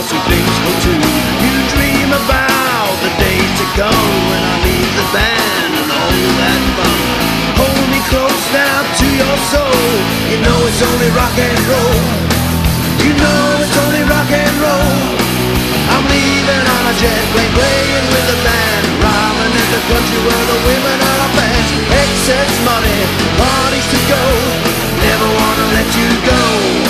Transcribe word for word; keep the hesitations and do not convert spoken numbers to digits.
see things go too. You dream about the days to come when I leave the band and all that fun. Hold me close now to your soul. You know it's only rock and roll. You know it's only rock and roll. I'm leaving on a jet plane, playing with the band, rhyming in the country world.